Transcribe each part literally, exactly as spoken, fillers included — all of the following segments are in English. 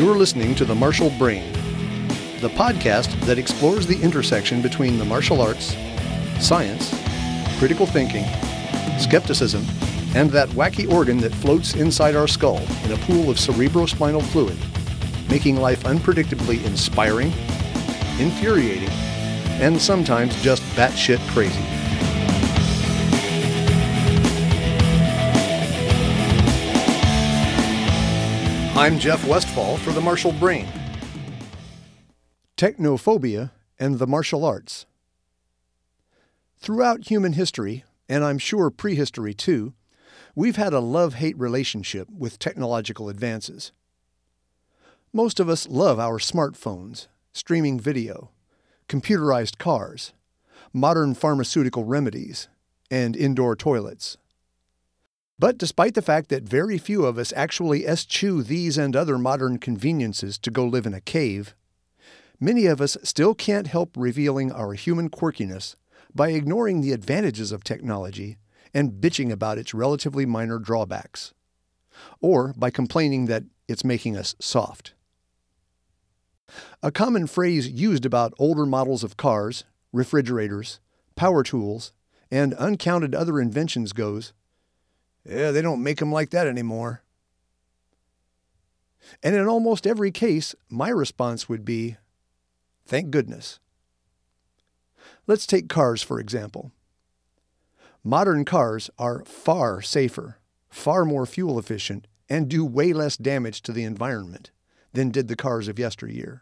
You're listening to The Martial Brain, the podcast that explores the intersection between the martial arts, science, critical thinking, skepticism, and that wacky organ that floats inside our skull in a pool of cerebrospinal fluid, making life unpredictably inspiring, infuriating, and sometimes just batshit crazy. I'm Jeff Westfall for The Martial Brain. Technophobia and the martial arts. Throughout human history, and I'm sure prehistory too, we've had a love-hate relationship with technological advances. Most of us love our smartphones, streaming video, computerized cars, modern pharmaceutical remedies, and indoor toilets. But despite the fact that very few of us actually eschew these and other modern conveniences to go live in a cave, many of us still can't help revealing our human quirkiness by ignoring the advantages of technology and bitching about its relatively minor drawbacks, or by complaining that it's making us soft. A common phrase used about older models of cars, refrigerators, power tools, and uncounted other inventions goes, "Yeah, they don't make them like that anymore." And in almost every case, my response would be, thank goodness. Let's take cars, for example. Modern cars are far safer, far more fuel efficient, and do way less damage to the environment than did the cars of yesteryear.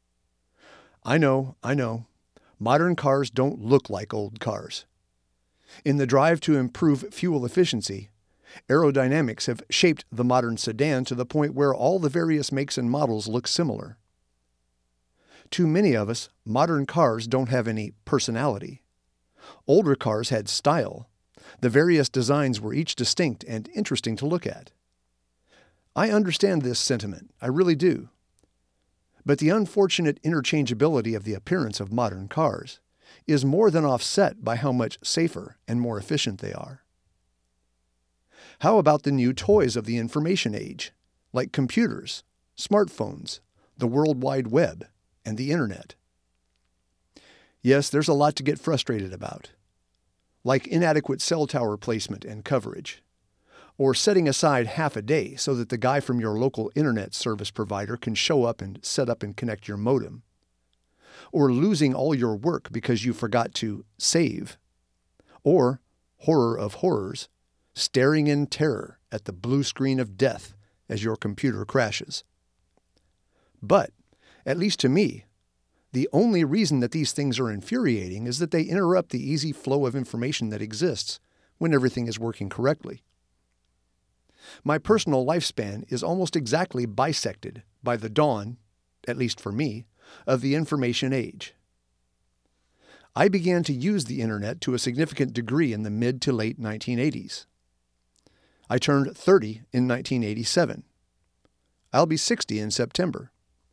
I know, I know, modern cars don't look like old cars. In the drive to improve fuel efficiency, aerodynamics have shaped the modern sedan to the point where all the various makes and models look similar. To many of us, modern cars don't have any personality. Older cars had style. The various designs were each distinct and interesting to look at. I understand this sentiment, I really do. But the unfortunate interchangeability of the appearance of modern cars is more than offset by how much safer and more efficient they are. How about the new toys of the information age, like computers, smartphones, the World Wide Web, and the Internet? Yes, there's a lot to get frustrated about, like inadequate cell tower placement and coverage, or setting aside half a day so that the guy from your local internet service provider can show up and set up and connect your modem, or losing all your work because you forgot to save, or, horror of horrors, staring in terror at the blue screen of death as your computer crashes. But, at least to me, the only reason that these things are infuriating is that they interrupt the easy flow of information that exists when everything is working correctly. My personal lifespan is almost exactly bisected by the dawn, at least for me, of the information age. I began to use the internet to a significant degree in the mid to late nineteen eighties. I turned thirty in nineteen eighty-seven. I'll be sixty in September.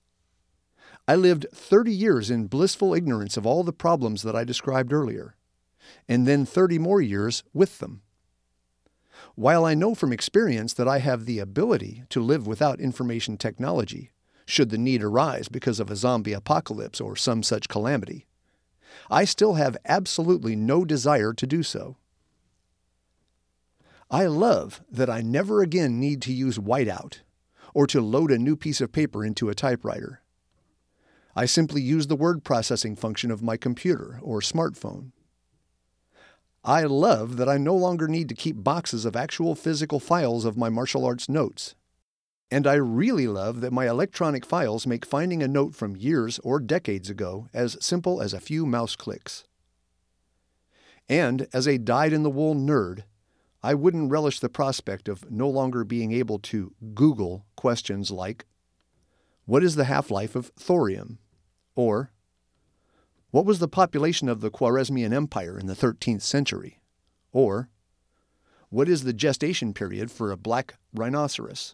I lived thirty years in blissful ignorance of all the problems that I described earlier, and then thirty more years with them. While I know from experience that I have the ability to live without information technology, should the need arise because of a zombie apocalypse or some such calamity, I still have absolutely no desire to do so. I love that I never again need to use whiteout or to load a new piece of paper into a typewriter. I simply use the word processing function of my computer or smartphone. I love that I no longer need to keep boxes of actual physical files of my martial arts notes. And I really love that my electronic files make finding a note from years or decades ago as simple as a few mouse clicks. And as a dyed-in-the-wool nerd, I wouldn't relish the prospect of no longer being able to Google questions like, what is the half-life of thorium? Or, what was the population of the Khwarezmian Empire in the thirteenth century? Or, what is the gestation period for a black rhinoceros?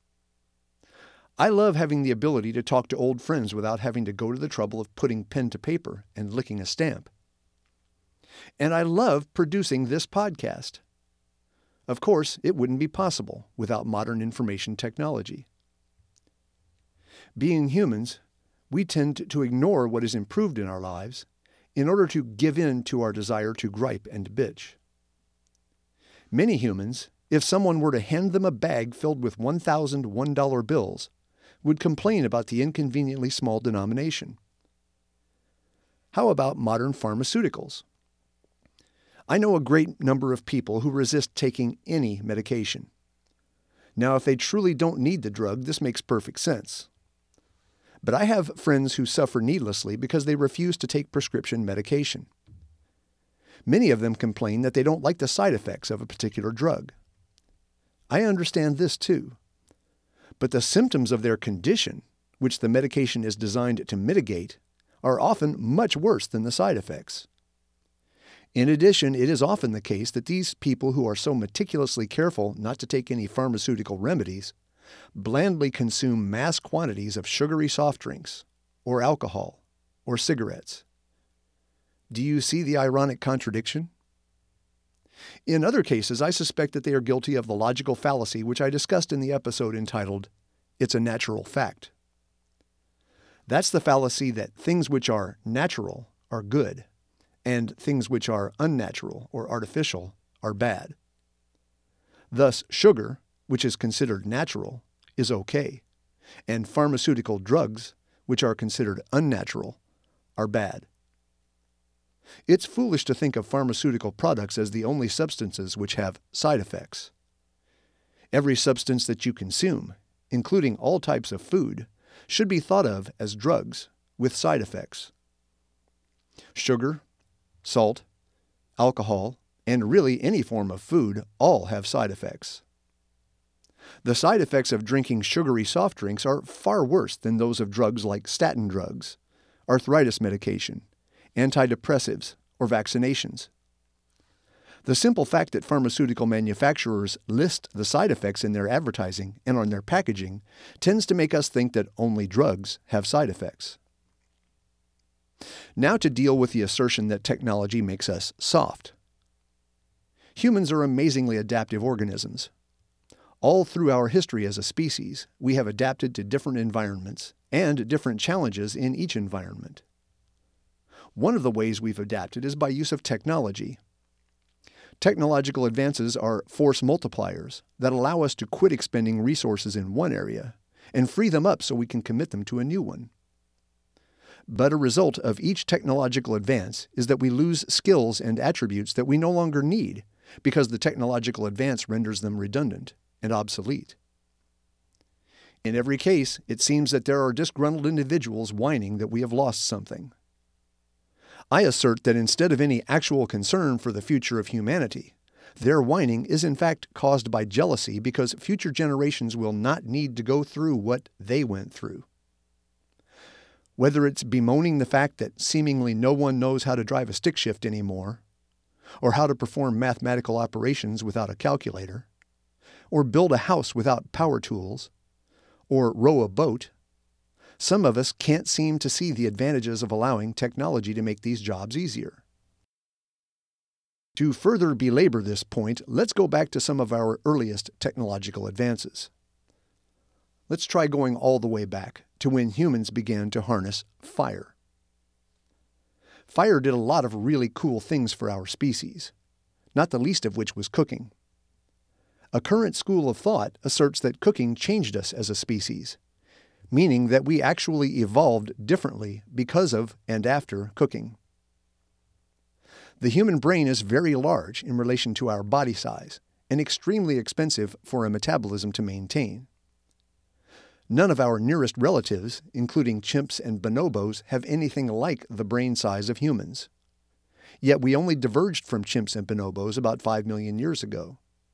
I love having the ability to talk to old friends without having to go to the trouble of putting pen to paper and licking a stamp. And I love producing this podcast. Of course, it wouldn't be possible without modern information technology. Being humans, we tend to ignore what is improved in our lives in order to give in to our desire to gripe and bitch. Many humans, if someone were to hand them a bag filled with one thousand one dollar bills, would complain about the inconveniently small denomination. How about modern pharmaceuticals? I know a great number of people who resist taking any medication. Now, if they truly don't need the drug, this makes perfect sense. But I have friends who suffer needlessly because they refuse to take prescription medication. Many of them complain that they don't like the side effects of a particular drug. I understand this too. But the symptoms of their condition, which the medication is designed to mitigate, are often much worse than the side effects. In addition, it is often the case that these people who are so meticulously careful not to take any pharmaceutical remedies blandly consume mass quantities of sugary soft drinks, or alcohol, or cigarettes. Do you see the ironic contradiction? In other cases, I suspect that they are guilty of the logical fallacy which I discussed in the episode entitled, "It's a Natural Fact." That's the fallacy that things which are natural are good, and things which are unnatural or artificial are bad. Thus, sugar, which is considered natural, is okay, and pharmaceutical drugs, which are considered unnatural, are bad. It's foolish to think of pharmaceutical products as the only substances which have side effects. Every substance that you consume, including all types of food, should be thought of as drugs with side effects. Sugar, salt, alcohol, and really any form of food all have side effects. The side effects of drinking sugary soft drinks are far worse than those of drugs like statin drugs, arthritis medication, antidepressives, or vaccinations. The simple fact that pharmaceutical manufacturers list the side effects in their advertising and on their packaging tends to make us think that only drugs have side effects. Now to deal with the assertion that technology makes us soft. Humans are amazingly adaptive organisms. All through our history as a species, we have adapted to different environments and different challenges in each environment. One of the ways we've adapted is by use of technology. Technological advances are force multipliers that allow us to quit expending resources in one area and free them up so we can commit them to a new one. But a result of each technological advance is that we lose skills and attributes that we no longer need because the technological advance renders them redundant and obsolete. In every case, it seems that there are disgruntled individuals whining that we have lost something. I assert that instead of any actual concern for the future of humanity, their whining is in fact caused by jealousy because future generations will not need to go through what they went through. Whether it's bemoaning the fact that seemingly no one knows how to drive a stick shift anymore, or how to perform mathematical operations without a calculator, or build a house without power tools, or row a boat, some of us can't seem to see the advantages of allowing technology to make these jobs easier. To further belabor this point, let's go back to some of our earliest technological advances. Let's try going all the way back to when humans began to harness fire. Fire did a lot of really cool things for our species, not the least of which was cooking. A current school of thought asserts that cooking changed us as a species, meaning that we actually evolved differently because of and after cooking. The human brain is very large in relation to our body size and extremely expensive for a metabolism to maintain. None of our nearest relatives, including chimps and bonobos, have anything like the brain size of humans. Yet we only diverged from chimps and bonobos about five million years ago.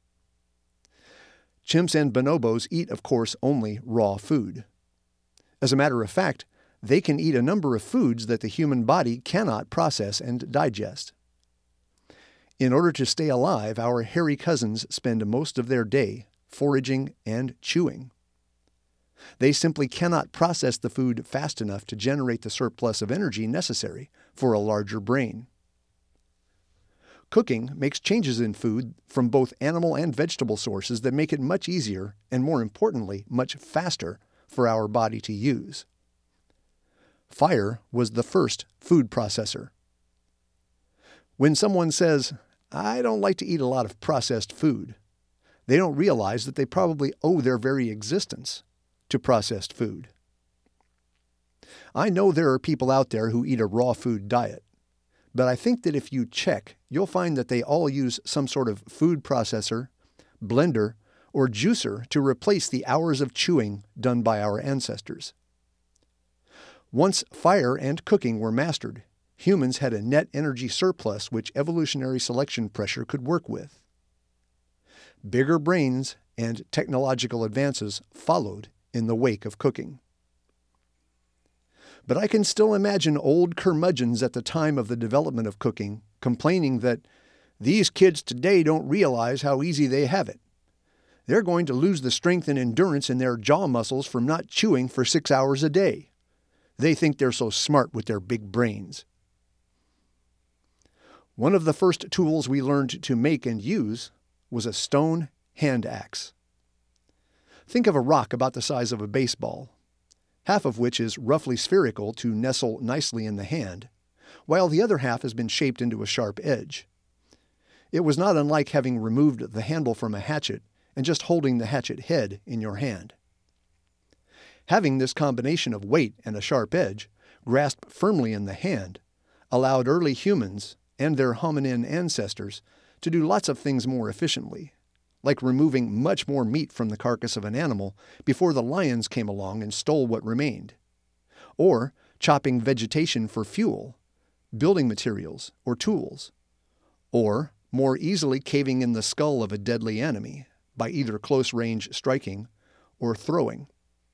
Chimps and bonobos eat, of course, only raw food. As a matter of fact, they can eat a number of foods that the human body cannot process and digest. In order to stay alive, our hairy cousins spend most of their day foraging and chewing. They simply cannot process the food fast enough to generate the surplus of energy necessary for a larger brain. Cooking makes changes in food from both animal and vegetable sources that make it much easier and, more importantly, much faster for our body to use. Fire was the first food processor. When someone says, "I don't like to eat a lot of processed food," they don't realize that they probably owe their very existence to processed food. I know there are people out there who eat a raw food diet, but I think that if you check, you'll find that they all use some sort of food processor, blender, or juicer to replace the hours of chewing done by our ancestors. Once fire and cooking were mastered, humans had a net energy surplus which evolutionary selection pressure could work with. Bigger brains and technological advances followed in the wake of cooking. But I can still imagine old curmudgeons at the time of the development of cooking complaining that these kids today don't realize how easy they have it. They're going to lose the strength and endurance in their jaw muscles from not chewing for six hours a day. They think they're so smart with their big brains. One of the first tools we learned to make and use was a stone hand axe. Think of a rock about the size of a baseball, half of which is roughly spherical to nestle nicely in the hand, while the other half has been shaped into a sharp edge. It was not unlike having removed the handle from a hatchet and just holding the hatchet head in your hand. Having this combination of weight and a sharp edge, grasped firmly in the hand, allowed early humans and their hominin ancestors to do lots of things more efficiently, like removing much more meat from the carcass of an animal before the lions came along and stole what remained, or chopping vegetation for fuel, building materials, or tools, or more easily caving in the skull of a deadly enemy by either close-range striking or throwing.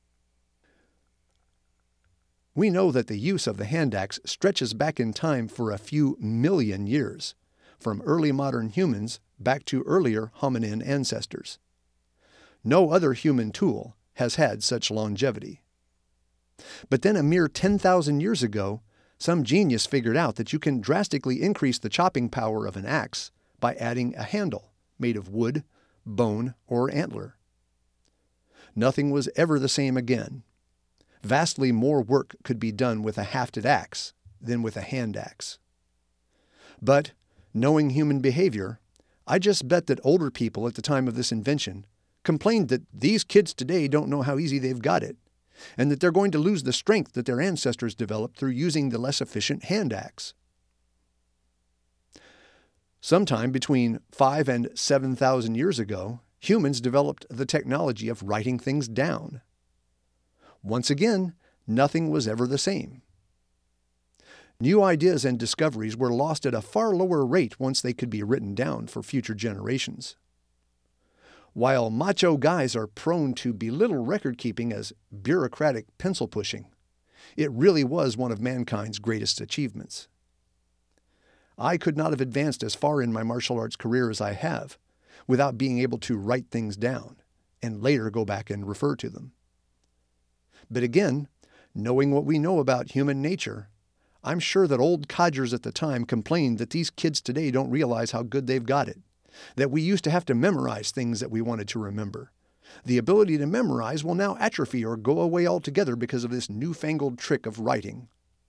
We know that the use of the hand axe stretches back in time for a few million years, from early modern humans back to earlier hominin ancestors. No other human tool has had such longevity. But then a mere ten thousand years ago, some genius figured out that you can drastically increase the chopping power of an axe by adding a handle made of wood, bone, or antler. Nothing was ever the same again. Vastly more work could be done with a hafted axe than with a hand axe. But, knowing human behavior, I just bet that older people at the time of this invention complained that these kids today don't know how easy they've got it, and that they're going to lose the strength that their ancestors developed through using the less efficient hand axe. Sometime between five and seven thousand years ago, humans developed the technology of writing things down. Once again, nothing was ever the same. New ideas and discoveries were lost at a far lower rate once they could be written down for future generations. While macho guys are prone to belittle record-keeping as bureaucratic pencil pushing, it really was one of mankind's greatest achievements. I could not have advanced as far in my martial arts career as I have without being able to write things down and later go back and refer to them. But again, knowing what we know about human nature, I'm sure that old codgers at the time complained that these kids today don't realize how good they've got it, that we used to have to memorize things that we wanted to remember. The ability to memorize will now atrophy or go away altogether because of this newfangled trick of writing.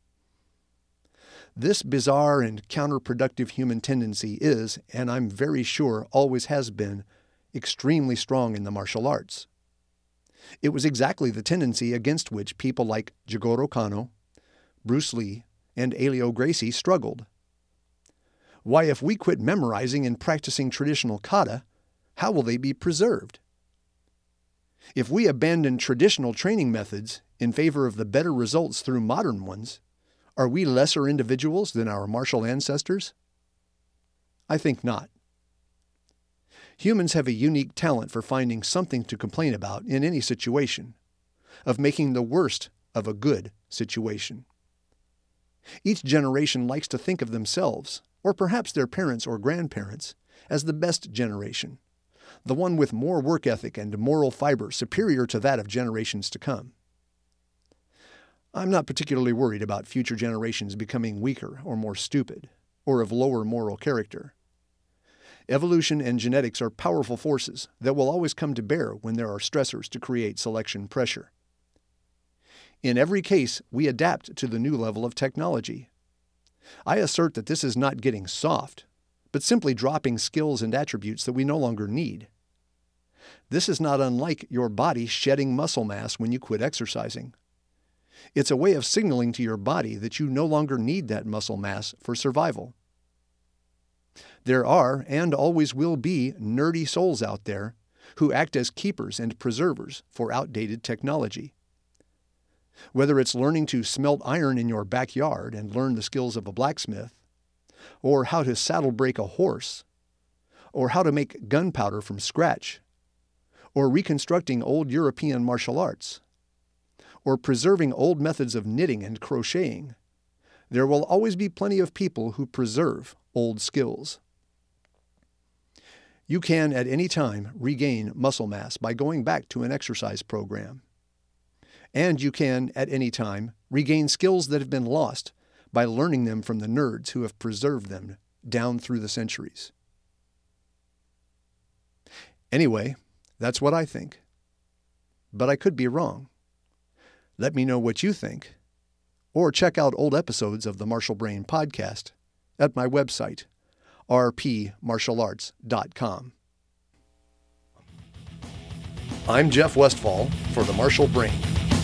This bizarre and counterproductive human tendency is, and I'm very sure always has been, extremely strong in the martial arts. It was exactly the tendency against which people like Jigoro Kano, Bruce Lee, and Helio Gracie struggled. Why, if we quit memorizing and practicing traditional kata, how will they be preserved? If we abandon traditional training methods in favor of the better results through modern ones, are we lesser individuals than our martial ancestors? I think not. Humans have a unique talent for finding something to complain about in any situation, of making the worst of a good situation. Each generation likes to think of themselves, or perhaps their parents or grandparents, as the best generation, the one with more work ethic and moral fiber superior to that of generations to come. I'm not particularly worried about future generations becoming weaker or more stupid, or of lower moral character. Evolution and genetics are powerful forces that will always come to bear when there are stressors to create selection pressure. In every case, we adapt to the new level of technology. I assert that this is not getting soft, but simply dropping skills and attributes that we no longer need. This is not unlike your body shedding muscle mass when you quit exercising. It's a way of signaling to your body that you no longer need that muscle mass for survival. There are, and always will be, nerdy souls out there who act as keepers and preservers for outdated technology. Whether it's learning to smelt iron in your backyard and learn the skills of a blacksmith, or how to saddle break a horse, or how to make gunpowder from scratch, or reconstructing old European martial arts, or preserving old methods of knitting and crocheting, there will always be plenty of people who preserve old skills. You can at any time regain muscle mass by going back to an exercise program. And you can at any time regain skills that have been lost by learning them from the nerds who have preserved them down through the centuries. Anyway, that's what I think. But I could be wrong. Let me know what you think, or check out old episodes of the Martial Brain podcast at my website, r p martial arts dot com. I'm Jeff Westfall for the Martial Brain.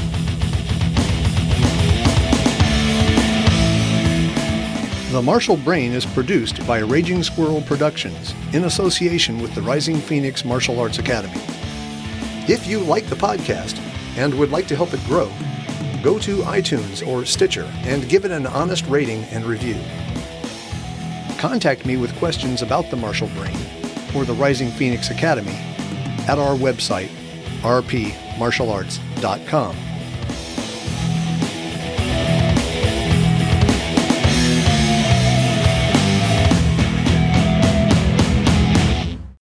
The Martial Brain is produced by Raging Squirrel Productions in association with the Rising Phoenix Martial Arts Academy. If you like the podcast and would like to help it grow, go to iTunes or Stitcher and give it an honest rating and review. Contact me with questions about the Martial Brain or the Rising Phoenix Academy at our website, r p martial arts dot com.